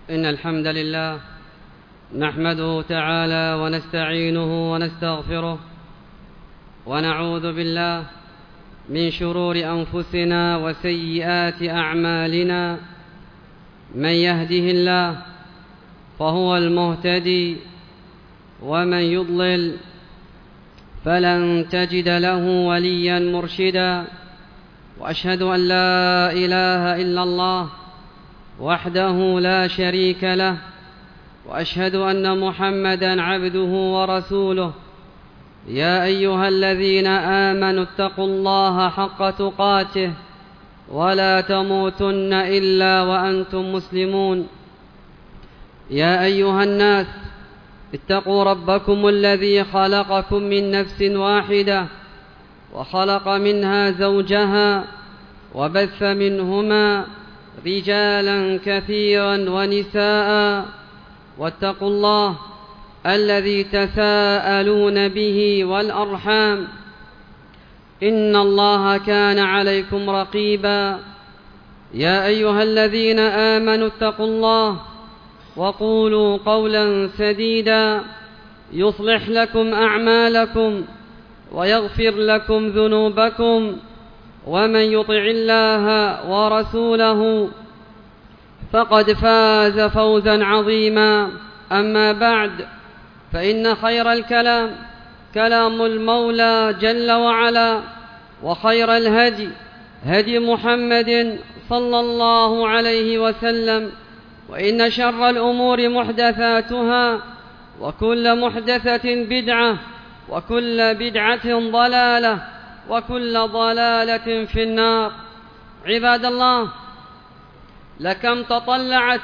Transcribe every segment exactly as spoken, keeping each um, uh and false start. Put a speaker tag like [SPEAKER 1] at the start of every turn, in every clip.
[SPEAKER 1] إن الحمد لله نحمده تعالى ونستعينه ونستغفره ونعوذ بالله من شرور أنفسنا وسيئات أعمالنا. من يهده الله فهو المهتدي ومن يضلل فلن تجد له وليا مرشدا. وأشهد أن لا إله إلا الله وحده لا شريك له، وأشهد أن محمدا عبده ورسوله. يا أيها الذين آمنوا اتقوا الله حق تقاته ولا تموتن إلا وأنتم مسلمون. يا أيها الناس اتقوا ربكم الذي خلقكم من نفس واحدة وخلق منها زوجها وبث منهما رجالا كثيرا ونساء، واتقوا الله الذي تساءلون به والأرحام إن الله كان عليكم رقيبا. يا أيها الذين آمنوا اتقوا الله وقولوا قولا سديدا يصلح لكم أعمالكم ويغفر لكم ذنوبكم، ومن يطع الله ورسوله فقد فاز فوزا عظيما. أما بعد، فإن خير الكلام كلام المولى جل وعلا، وخير الهدي هدي محمد صلى الله عليه وسلم، وإن شر الأمور محدثاتها، وكل محدثة بدعة، وكل بدعة ضلالة، وكل ضلالة في النار. عباد الله، لكم تطلعت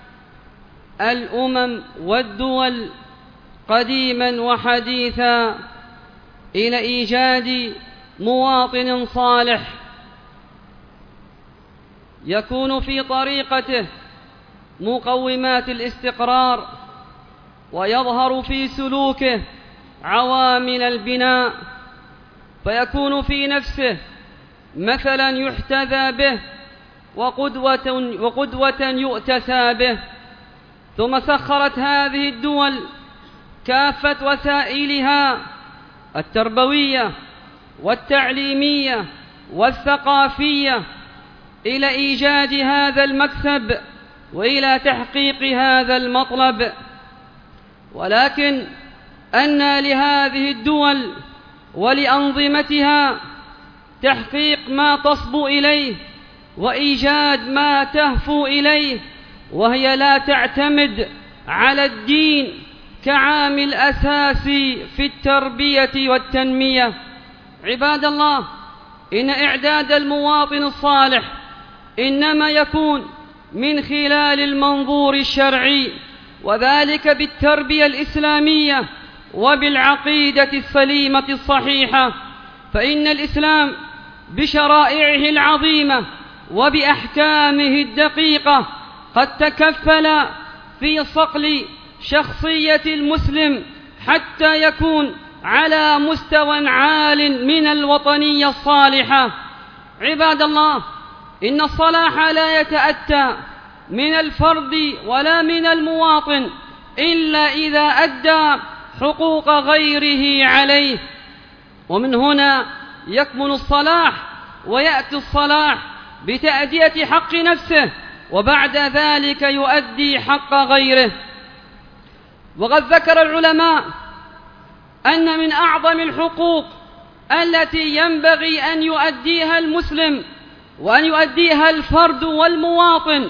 [SPEAKER 1] الأمم والدول قديما وحديثا إلى إيجاد مواطن صالح يكون في طريقته مقومات الاستقرار، ويظهر في سلوكه عوامل البناء، فيكون في نفسه مثلا يحتذى به وقدوة, وقدوة يؤتسى به. ثم سخرت هذه الدول كافة وسائلها التربوية والتعليمية والثقافية إلى إيجاد هذا المكسب وإلى تحقيق هذا المطلب. ولكن أن لهذه الدول ولأنظمتها تحقيق ما تصبو إليه وإيجاد ما تهفو إليه، وهي لا تعتمد على الدين كعامل أساسي في التربية والتنمية. عباد الله، إن إعداد المواطن الصالح إنما يكون من خلال المنظور الشرعي، وذلك بالتربية الإسلامية وبالعقيدة السليمة الصحيحة. فإن الإسلام بشرائعه العظيمة وبأحكامه الدقيقة قد تكفل في صقل شخصية المسلم حتى يكون على مستوى عال من الوطنية الصالحة. عباد الله، إن الصلاح لا يتأتى من الفرد ولا من المواطن إلا إذا أدى حقوق غيره عليه، ومن هنا يكمن الصلاح، ويأتي الصلاح بتأدية حق نفسه، وبعد ذلك يؤدي حق غيره. وقد ذكر العلماء أن من أعظم الحقوق التي ينبغي أن يؤديها المسلم وأن يؤديها الفرد والمواطن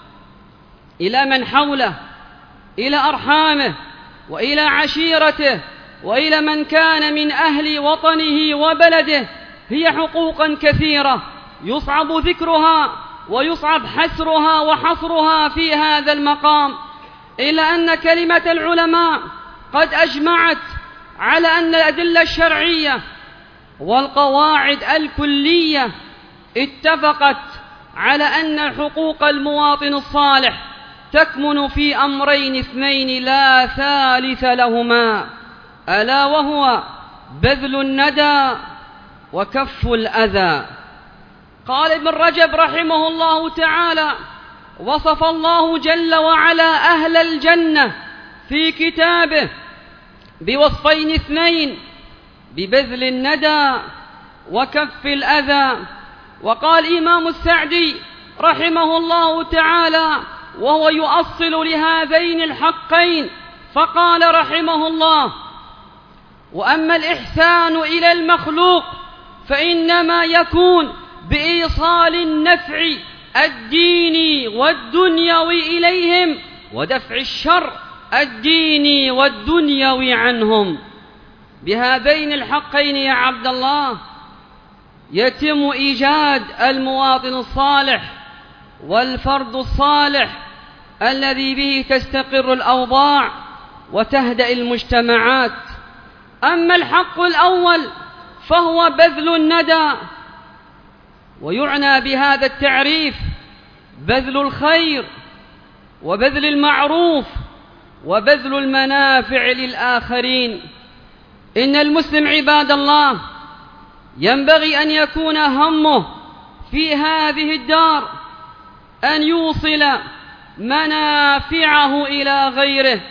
[SPEAKER 1] إلى من حوله، إلى أرحامه وإلى عشيرته وإلى من كان من أهل وطنه وبلده، هي حقوقا كثيرة يصعب ذكرها ويصعب حسرها وحصرها في هذا المقام، إلا أن كلمة العلماء قد أجمعت على أن الأدلة الشرعية والقواعد الكلية اتفقت على أن حقوق المواطن الصالح تكمن في أمرين اثنين لا ثالث لهما، ألا وهو بذل الندى وكف الأذى. قال ابن رجب رحمه الله تعالى: وصف الله جل وعلا أهل الجنة في كتابه بوصفين اثنين: ببذل الندى وكف الأذى. وقال إمام السعدي رحمه الله تعالى وهو يؤصل لهذين الحقين، فقال رحمه الله: وأما الإحسان إلى المخلوق فإنما يكون بإيصال النفع الديني والدنيوي إليهم ودفع الشر الديني والدنيوي عنهم. بهذين الحقين يا عبد الله يتم إيجاد المواطن الصالح والفرد الصالح الذي به تستقر الأوضاع وتهدأ المجتمعات. أما الحق الأول فهو بذل الندى، ويعنى بهذا التعريف بذل الخير وبذل المعروف وبذل المنافع للآخرين. إن المسلم عباد الله ينبغي أن يكون همه في هذه الدار أن يوصل منافعه إلى غيره.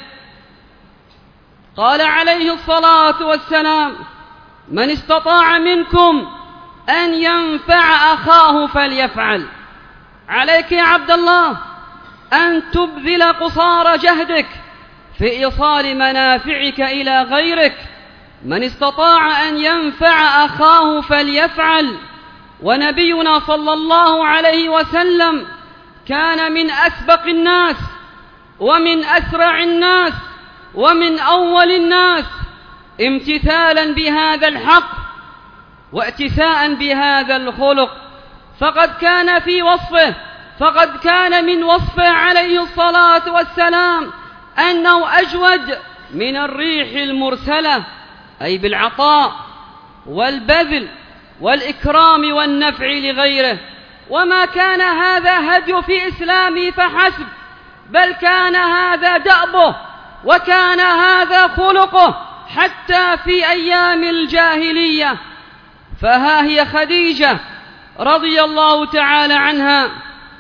[SPEAKER 1] قال عليه الصلاة والسلام: من استطاع منكم أن ينفع أخاه فليفعل. عليك يا عبد الله أن تبذل قصارى جهدك في إيصال منافعك إلى غيرك. من استطاع أن ينفع أخاه فليفعل. ونبينا صلى الله عليه وسلم كان من أسبق الناس ومن أسرع الناس ومن أول الناس امتثالا بهذا الحق واتساء بهذا الخلق. فقد كان في وصفه فقد كان من وصفه عليه الصلاة والسلام أنه أجود من الريح المرسلة، أي بالعطاء والبذل والإكرام والنفع لغيره. وما كان هذا هدي في إسلامه فحسب، بل كان هذا دأبه وكان هذا خلقه حتى في أيام الجاهلية. فها هي خديجة رضي الله تعالى عنها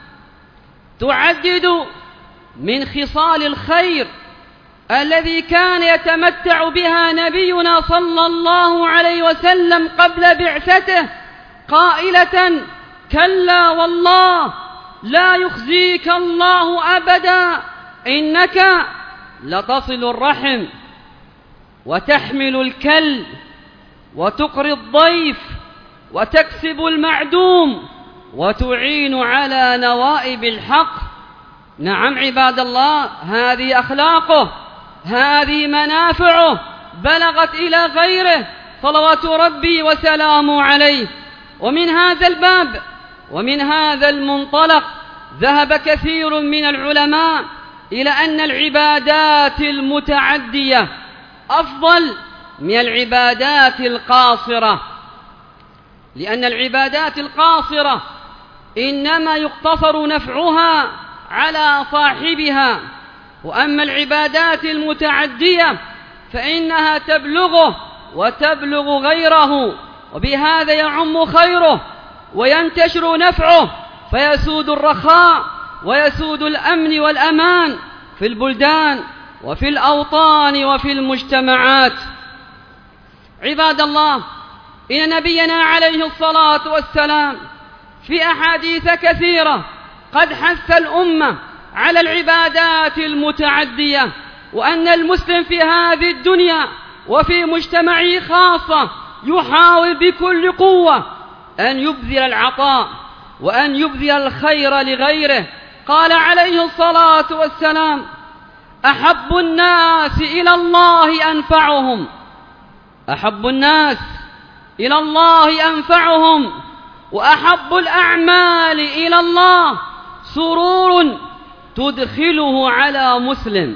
[SPEAKER 1] تعدد من خصال الخير الذي كان يتمتع بها نبينا صلى الله عليه وسلم قبل بعثته، قائلة: كلا والله لا يخزيك الله أبدا، إنك لتصل الرحم وتحمل الكل وتقري الضيف وتكسب المعدوم وتعين على نوائب الحق. نعم عباد الله، هذه أخلاقه، هذه منافعه بلغت إلى غيره صلوات ربي وسلامه عليه. ومن هذا الباب ومن هذا المنطلق ذهب كثير من العلماء إلى أن العبادات المتعدية أفضل من العبادات القاصرة، لأن العبادات القاصرة إنما يقتصر نفعها على صاحبها، وأما العبادات المتعدية فإنها تبلغه وتبلغ غيره، وبهذا يعم خيره وينتشر نفعه، فيسود الرخاء ويسود الأمن والأمان في البلدان وفي الأوطان وفي المجتمعات. عباد الله، إن نبينا عليه الصلاة والسلام في أحاديث كثيرة قد حث الأمة على العبادات المتعدية، وأن المسلم في هذه الدنيا وفي مجتمعه خاصة يحاول بكل قوة أن يبذل العطاء وأن يبذل الخير لغيره. قال عليه الصلاة والسلام: أحب الناس إلى الله أنفعهم أحب الناس إلى الله أنفعهم وأحب الأعمال إلى الله سرور تدخله على مسلم،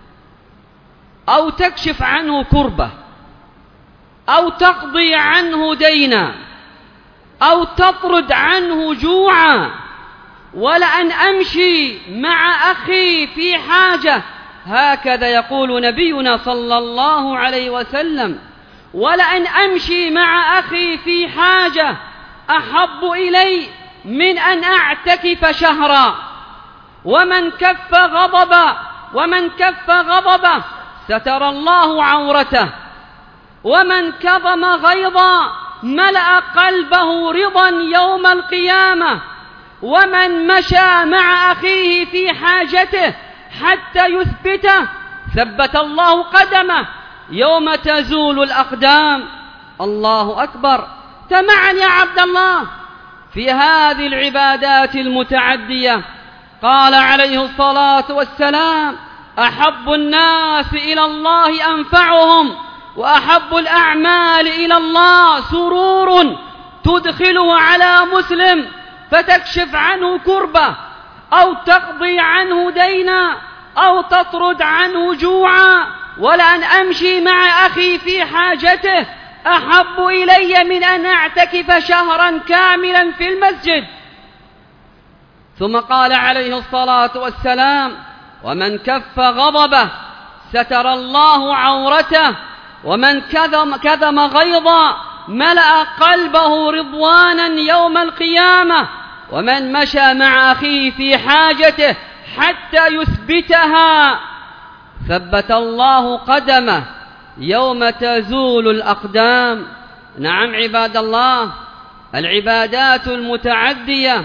[SPEAKER 1] أو تكشف عنه كربة، أو تقضي عنه دينا، أو تطرد عنه جوعا. ولأن أمشي مع أخي في حاجة، هكذا يقول نبينا صلى الله عليه وسلم: ولأن أمشي مع أخي في حاجة أحب إلي من أن أعتكف شهرا. ومن كف غضبا ومن كف غضبه ستر الله عورته، ومن كظم غيظا ملأ قلبه رضا يوم القيامة، ومن مشى مع أخيه في حاجته حتى يثبته ثبت الله قدمه يوم تزول الأقدام. الله أكبر. تمعن يا عبد الله في هذه العبادات المتعدية. قال عليه الصلاة والسلام: أحب الناس إلى الله أنفعهم، وأحب الأعمال إلى الله سرور تدخله على مسلم فتكشف عنه كربة، أو تقضي عنه دينا، أو تطرد عنه جوعا. ولأن أمشي مع أخي في حاجته أحب إلي من أن أعتكف شهرا كاملا في المسجد. ثم قال عليه الصلاة والسلام: ومن كف غضبه ستر الله عورته، ومن كذم, كذم غيظا ملأ قلبه رضوانا يوم القيامة، ومن مشى مع أخيه في حاجته حتى يثبتها ثبت الله قدمه يوم تزول الأقدام. نعم عباد الله، العبادات المتعدية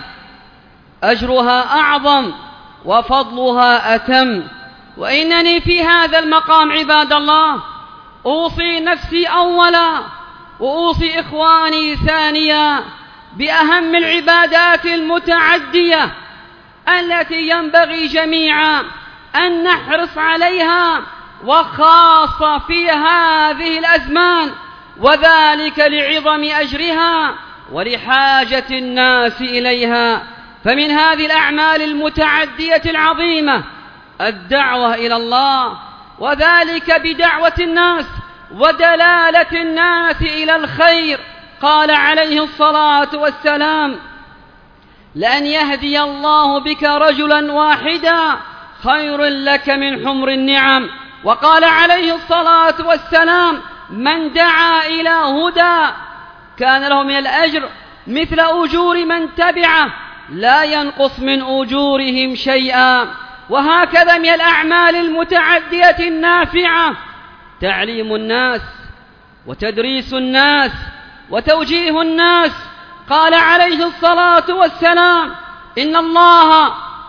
[SPEAKER 1] أجرها أعظم وفضلها أتم. وإنني في هذا المقام عباد الله أوصي نفسي أولا وأوصي إخواني ثانيا بأهم العبادات المتعدية التي ينبغي جميعا أن نحرص عليها، وخاصة في هذه الأزمان، وذلك لعظم أجرها ولحاجة الناس إليها. فمن هذه الأعمال المتعدية العظيمة الدعوة إلى الله، وذلك بدعوة الناس ودلالة الناس إلى الخير. قال عليه الصلاة والسلام: لأن يهدي الله بك رجلا واحدا خير لك من حمر النعم. وقال عليه الصلاة والسلام: من دعا إلى هدى كان له من الأجر مثل أجور من تبعه لا ينقص من أجورهم شيئا. وهكذا من الأعمال المتعدية النافعة تعليم الناس وتدريس الناس وتوجيه الناس. قال عليه الصلاة والسلام: إن الله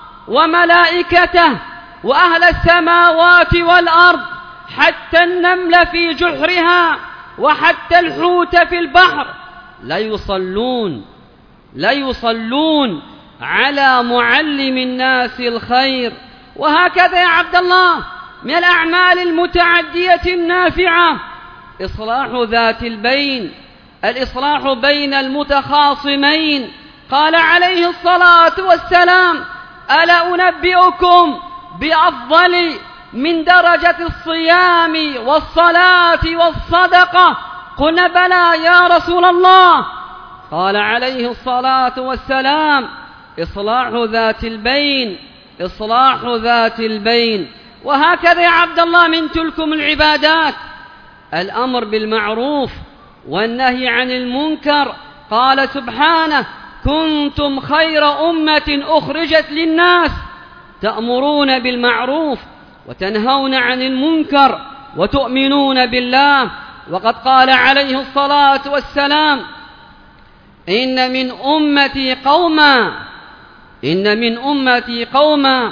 [SPEAKER 1] وملائكته وأهل السماوات والأرض حتى النمل في جحرها وحتى الحوت في البحر لا يصلون لا يصلون على معلم الناس الخير. وهكذا يا عبد الله من الأعمال المتعدية النافعة إصلاح ذات البين، الإصلاح بين المتخاصمين. قال عليه الصلاة والسلام: ألا أنبئكم بأفضل من درجة الصيام والصلاة والصدقة؟ قلنا بلى يا رسول الله. قال عليه الصلاة والسلام: إصلاح ذات البين، إصلاح ذات البين. وهكذا يا عبد الله من تلكم العبادات الأمر بالمعروف والنهي عن المنكر. قال سبحانه: كنتم خير أمة أخرجت للناس تأمرون بالمعروف وتنهون عن المنكر وتؤمنون بالله. وقد قال عليه الصلاة والسلام: إن من أمتي قوما إن من أمتي قوما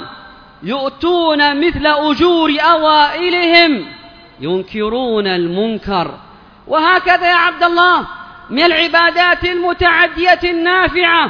[SPEAKER 1] يؤتون مثل أجور أوائلهم ينكرون المنكر. وهكذا يا عبد الله من العبادات المتعدية النافعة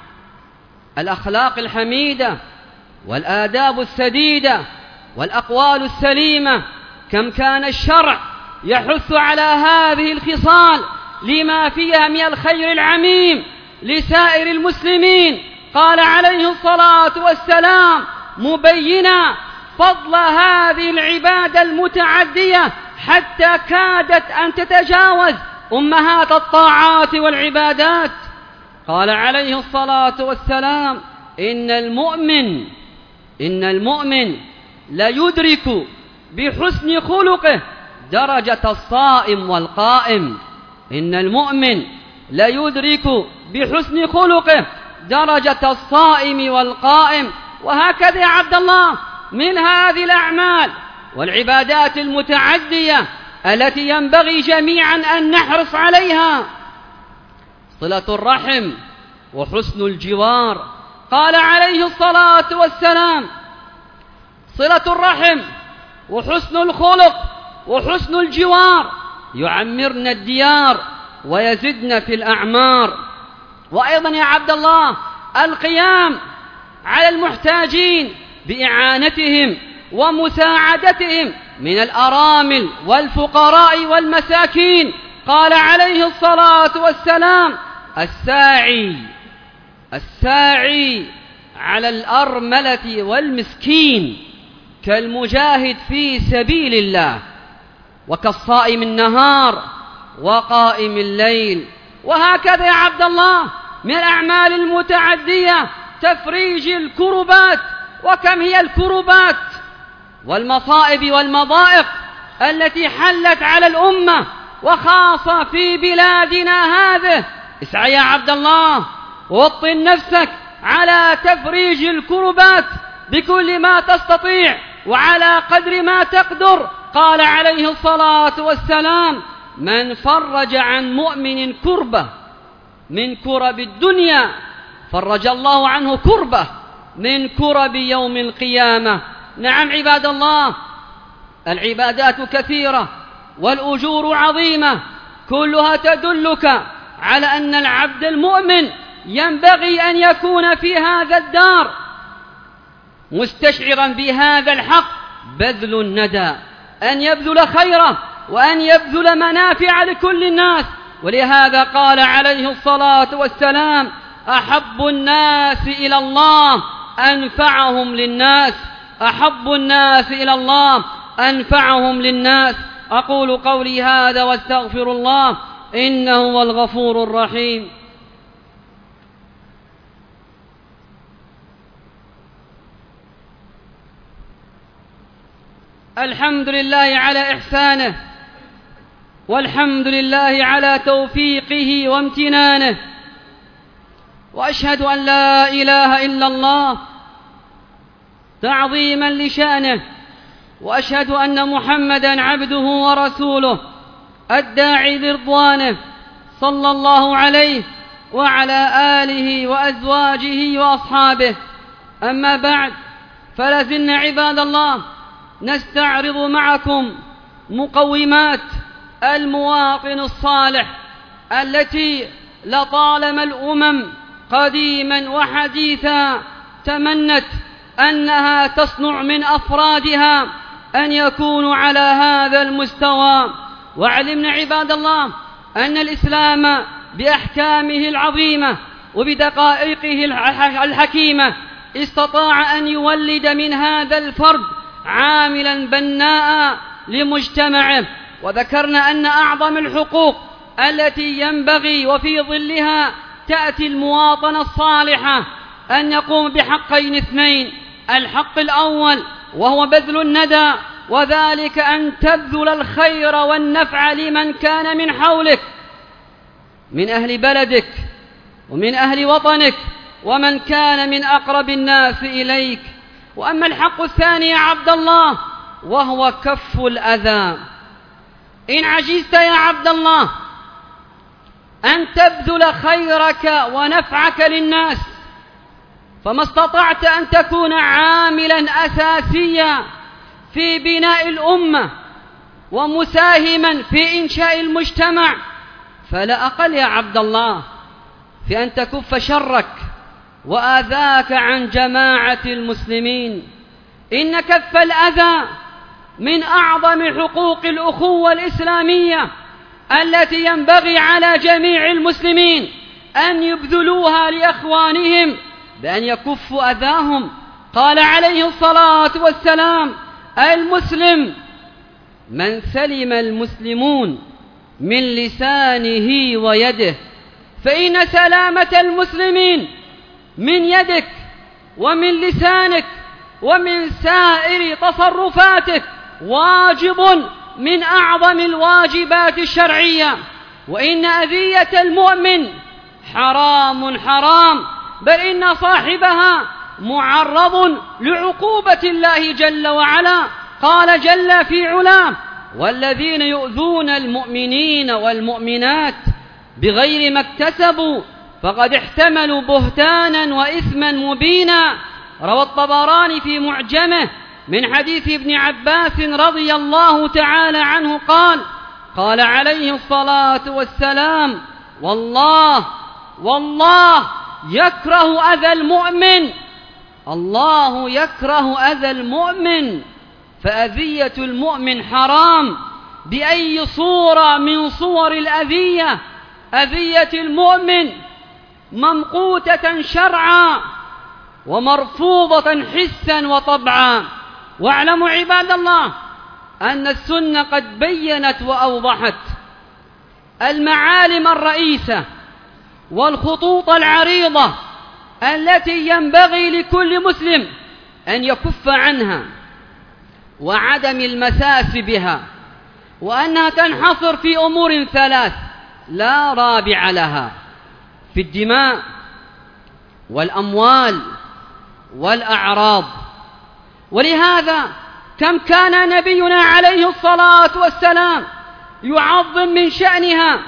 [SPEAKER 1] الأخلاق الحميدة والآداب السديدة والأقوال السليمة. كم كان الشرع يحث على هذه الخصال لما فيها من الخير العميم لسائر المسلمين. قال عليه الصلاة والسلام مبينا فضل هذه العبادة المتعدية حتى كادت أن تتجاوز أمهات الطاعات والعبادات. قال عليه الصلاة والسلام: إن المؤمن إن المؤمن لا يدرك بحسن خلقه درجة الصائم والقائم. إن المؤمن لا يدرك بحسن خلقه درجة الصائم والقائم. وهكذا يا عبد الله من هذه الأعمال والعبادات المتعدية التي ينبغي جميعا أن نحرص عليها صلة الرحم وحسن الجوار. قال عليه الصلاة والسلام: صلة الرحم وحسن الخلق وحسن الجوار يعمرن الديار ويزدن في الأعمار. وأيضا يا عبد الله القيام على المحتاجين بإعانتهم ومساعدتهم من الأرامل والفقراء والمساكين. قال عليه الصلاة والسلام: الساعي الساعي على الأرملة والمسكين كالمجاهد في سبيل الله وكالصائم النهار وقائم الليل. وهكذا يا عبد الله من الأعمال المتعدية تفريج الكربات. وكم هي الكربات والمصائب والمضائق التي حلت على الأمة وخاصة في بلادنا هذه. اسعى يا عبد الله ووطن نفسك على تفريج الكربات بكل ما تستطيع وعلى قدر ما تقدر. قال عليه الصلاة والسلام: من فرج عن مؤمن كربة من كرب الدنيا فرج الله عنه كربة من كرب يوم القيامة. نعم عباد الله، العبادات كثيرة والأجور عظيمة، كلها تدلك على أن العبد المؤمن ينبغي أن يكون في هذا الدار مستشعرا بهذا الحق، بذل الندى، أن يبذل خيره وأن يبذل منافع لكل الناس. ولهذا قال عليه الصلاة والسلام: أحب الناس إلى الله أنفعهم للناس، أحب الناس إلى الله أنفعهم للناس. أقول قولي هذا واستغفر الله إنه هو الغفور الرحيم. الحمد لله على إحسانه، والحمد لله على توفيقه وامتنانه، وأشهد أن لا إله إلا الله تعظيما لشأنه، وأشهد أن محمدا عبده ورسوله الداعي لرضوانه صلى الله عليه وعلى آله وأزواجه وأصحابه. أما بعد، فلازلنا عباد الله نستعرض معكم مقومات المواطن الصالح التي لطالما الأمم قديما وحديثا تمنت أنها تصنع من أفرادها أن يكونوا على هذا المستوى. وعلمنا عباد الله أن الإسلام بأحكامه العظيمة وبدقائقه الحكيمة استطاع أن يولد من هذا الفرد عاملا بناء لمجتمعه. وذكرنا أن أعظم الحقوق التي ينبغي وفي ظلها تأتي المواطنة الصالحة أن يقوم بحقين اثنين: الحق الأول وهو بذل الندى، وذلك أن تبذل الخير والنفع لمن كان من حولك من أهل بلدك ومن أهل وطنك ومن كان من أقرب الناس إليك. وأما الحق الثاني يا عبد الله وهو كف الأذى. إن عجزت يا عبد الله أن تبذل خيرك ونفعك للناس، فما استطعت أن تكون عاملا أساسيا في بناء الأمة ومساهما في إنشاء المجتمع، فلا أقل يا عبد الله في أن تكف شرك وآذاك عن جماعة المسلمين. إن كف الأذى من أعظم حقوق الأخوة الإسلامية التي ينبغي على جميع المسلمين أن يبذلوها لأخوانهم بأن يكفوا أذاهم. قال عليه الصلاة والسلام: المسلم من سلم المسلمون من لسانه ويده، فإن سلامة المسلمين من يدك ومن لسانك ومن سائر تصرفاتك واجب من أعظم الواجبات الشرعية. وإن أذية المؤمن حرام حرام، بل إن صاحبها معرض لعقوبة الله جل وعلا. قال جل في علاه: والذين يؤذون المؤمنين والمؤمنات بغير ما اكتسبوا فقد احتملوا بهتانا وإثما مبينا. روى الطبراني في معجمه من حديث ابن عباس رضي الله تعالى عنه قال: قال عليه الصلاة والسلام: والله والله يكره أذى المؤمن، الله يكره أذى المؤمن، فأذية المؤمن حرام بأي صورة من صور الأذية. أذية المؤمن ممقوتة شرعا ومرفوضة حسا وطبعا. واعلموا عباد الله أن السنة قد بيّنت وأوضحت المعالم الرئيسة والخطوط العريضة التي ينبغي لكل مسلم أن يكف عنها وعدم المساس بها، وأنها تنحصر في أمور ثلاث لا رابع لها: في الدماء والأموال والأعراض. ولهذا كم كان نبينا عليه الصلاة والسلام يعظم من شأنها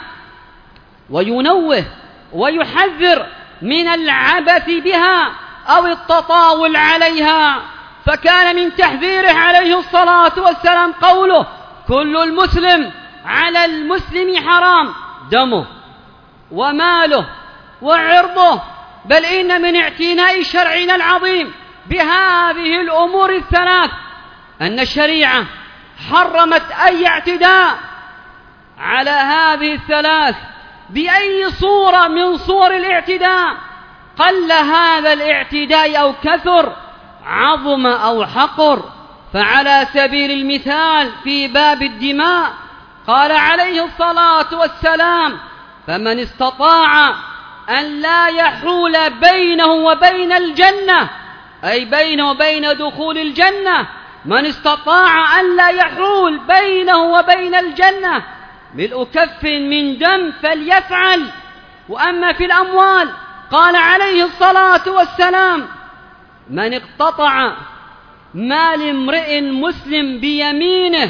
[SPEAKER 1] وينوه ويحذر من العبث بها أو التطاول عليها. فكان من تحذيره عليه الصلاة والسلام قوله: كل المسلم على المسلم حرام دمه وماله وعرضه. بل إن من اعتناء شرعنا العظيم بهذه الأمور الثلاث أن الشريعة حرمت أي اعتداء على هذه الثلاث بأي صورة من صور الاعتداء، قل هذا الاعتداء أو كثر، عظم أو حقر. فعلى سبيل المثال في باب الدماء قال عليه الصلاة والسلام: فمن استطاع أن لا يحول بينه وبين الجنة، أي بينه وبين دخول الجنة، من استطاع أن لا يحول بينه وبين الجنة ملء كف من دم فليفعل. وأما في الأموال قال عليه الصلاة والسلام: من اقتطع مال امرئ مسلم بيمينه،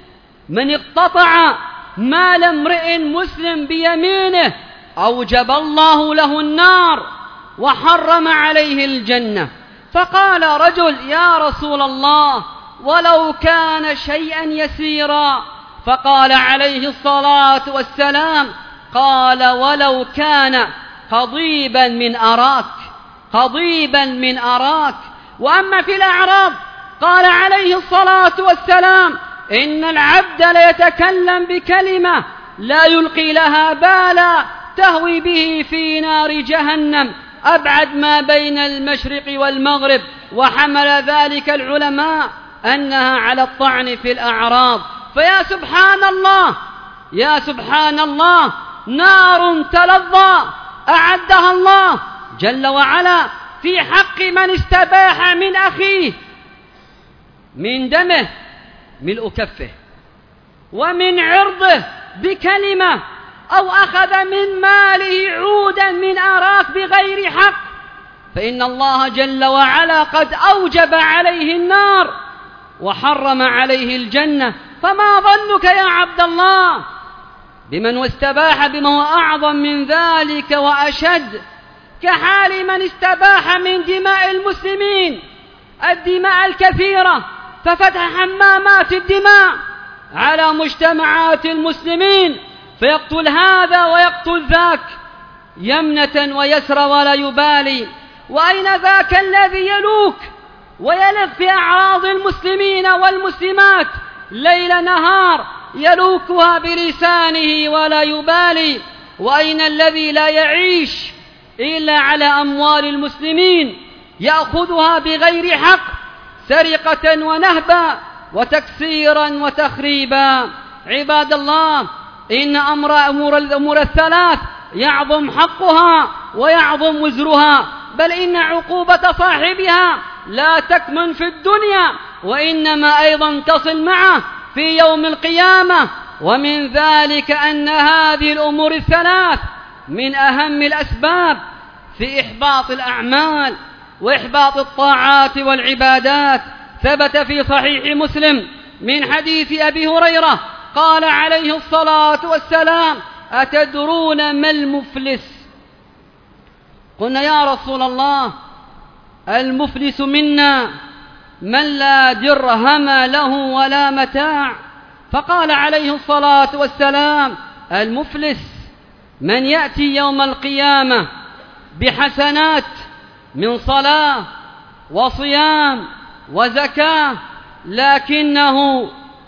[SPEAKER 1] من اقتطع مال امرئ مسلم بيمينه أوجب الله له النار وحرم عليه الجنة. فقال رجل: يا رسول الله، ولو كان شيئا يسيرا؟ فقال عليه الصلاة والسلام: قال: ولو كان قضيبا من أراك، قضيبا من أراك. وأما في الأعراض قال عليه الصلاة والسلام: إن العبد ليتكلم بكلمة لا يلقي لها بالا تهوي به في نار جهنم أبعد ما بين المشرق والمغرب. وحمل ذلك العلماء أنها على الطعن في الأعراض. فيا سبحان الله، يا سبحان الله، نار تلظى أعدها الله جل وعلا في حق من استباح من أخيه من دمه ملء كفه ومن عرضه بكلمة، أو أخذ من ماله عودا من أراك بغير حق، فإن الله جل وعلا قد أوجب عليه النار وحرم عليه الجنة. فما ظنك يا عبد الله بمن واستباح بما هو أعظم من ذلك وأشد، كحال من استباح من دماء المسلمين الدماء الكثيرة، ففتح حمامات الدماء على مجتمعات المسلمين، فيقتل هذا ويقتل ذاك يمنة ويسرى ولا يبالي. وأين ذاك الذي يلوك ويلف في أعراض المسلمين والمسلمات ليل نهار يلوكها بلسانه ولا يبالي؟ وأين الذي لا يعيش إلا على أموال المسلمين يأخذها بغير حق سرقة ونهبا وتكسيرا وتخريبا؟ عباد الله، إن أمر أمور الأمور الثلاث يعظم حقها ويعظم وزرها، بل إن عقوبة صاحبها لا تكمن في الدنيا، وإنما أيضا تصل معه في يوم القيامة. ومن ذلك أن هذه الأمور الثلاث من أهم الأسباب في إحباط الأعمال وإحباط الطاعات والعبادات. ثبت في صحيح مسلم من حديث أبي هريرة قال عليه الصلاة والسلام: أتدرون ما المفلس؟ قلنا: يا رسول الله، المفلس منا من لا درهم له ولا متاع. فقال عليه الصلاة والسلام: المفلس من يأتي يوم القيامة بحسنات من صلاة وصيام وزكاة، لكنه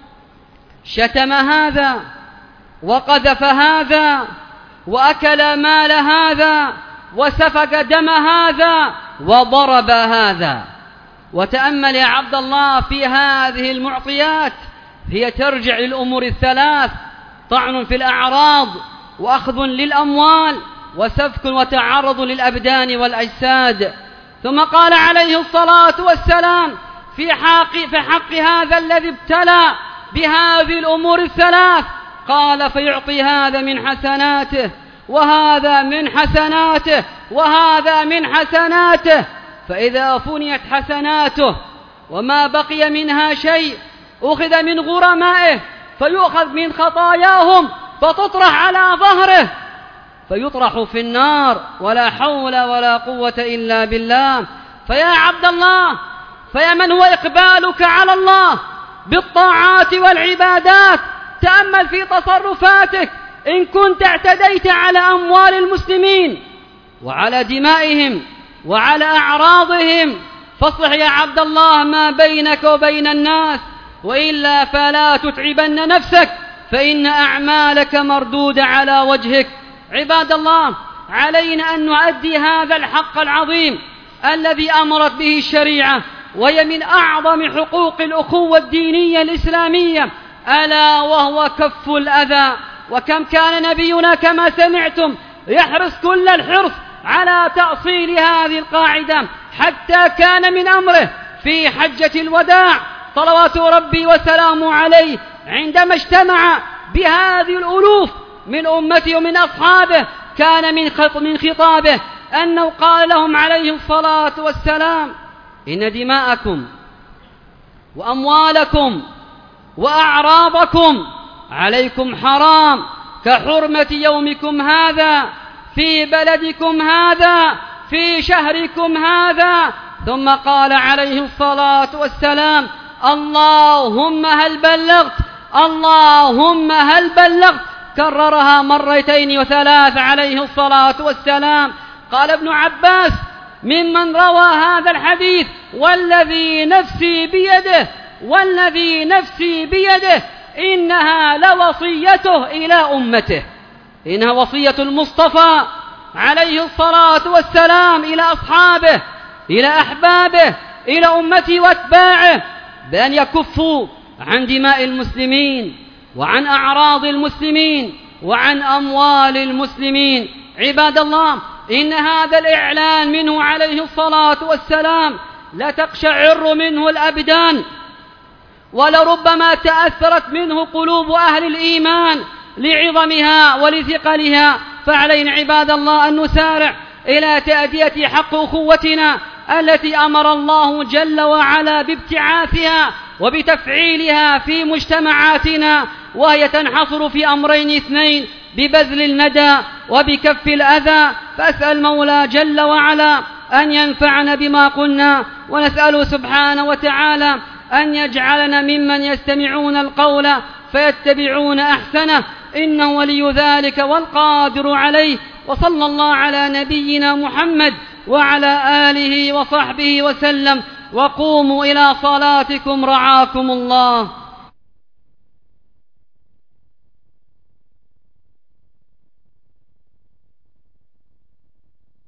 [SPEAKER 1] شتم هذا وقذف هذا وأكل مال هذا وسفك دم هذا وضرب هذا. وتأمل يا عبد الله في هذه المعطيات، هي ترجع للأمور الثلاث: طعن في الأعراض، وأخذ للأموال، وسفك وتعرض للأبدان والأجساد. ثم قال عليه الصلاة والسلام في حق, في حق هذا الذي ابتلى بهذه الأمور الثلاث، قال: فيعطي هذا من حسناته وهذا من حسناته وهذا من حسناته، فإذا فنيت حسناته وما بقي منها شيء أخذ من غرمائه فيؤخذ من خطاياهم فتطرح على ظهره فيطرح في النار، ولا حول ولا قوة إلا بالله. فيا عبد الله، فيا من هو إقبالك على الله بالطاعات والعبادات، تأمل في تصرفاتك. إن كنت اعتديت على أموال المسلمين وعلى دمائهم وعلى أعراضهم فاصلح يا عبد الله ما بينك وبين الناس، وإلا فلا تتعبن نفسك، فإن أعمالك مردودة على وجهك. عباد الله، علينا أن نؤدي هذا الحق العظيم الذي أمرت به الشريعة، وهي من أعظم حقوق الأخوة الدينية الإسلامية، ألا وهو كف الأذى. وكم كان نبينا كما سمعتم يحرص كل الحرص على تأصيل هذه القاعدة، حتى كان من أمره في حجة الوداع صلوات ربي وسلامه عليه عندما اجتمع بهذه الألوف من أمته ومن أصحابه، كان من خطابه أنه قال لهم عليه الصلاة والسلام: إن دماءكم وأموالكم وأعراضكم عليكم حرام كحرمة يومكم هذا في بلدكم هذا في شهركم هذا. ثم قال عليه الصلاة والسلام: اللهم هل بلغت اللهم هل بلغت كررها مرتين وثلاث عليه الصلاة والسلام. قال ابن عباس ممن روى هذا الحديث: والذي نفسي بيده والذي نفسي بيده إنها لوصيته إلى أمته، إنها وصية المصطفى عليه الصلاة والسلام إلى أصحابه إلى أحبابه إلى أمته واتباعه، بأن يكفوا عن دماء المسلمين وعن أعراض المسلمين وعن أموال المسلمين. عباد الله، إن هذا الإعلان منه عليه الصلاة والسلام لتقشعر منه الأبدان، ولربما تأثرت منه قلوب أهل الإيمان لعظمها ولثقلها. فعلينا عباد الله أن نسارع إلى تأدية حق أخوتنا التي أمر الله جل وعلا بابتعاثها وبتفعيلها في مجتمعاتنا، وهي تنحصر في أمرين اثنين: ببذل الندى وبكف الأذى. فأسأل مولى جل وعلا أن ينفعنا بما قلنا، ونسأله سبحانه وتعالى أن يجعلنا ممن يستمعون القول فيتبعون أحسنه، إنه ولي ذلك والقادر عليه. وصلى الله على نبينا محمد وعلى آله وصحبه وسلم. وقوموا إلى صلاتكم رعاكم الله.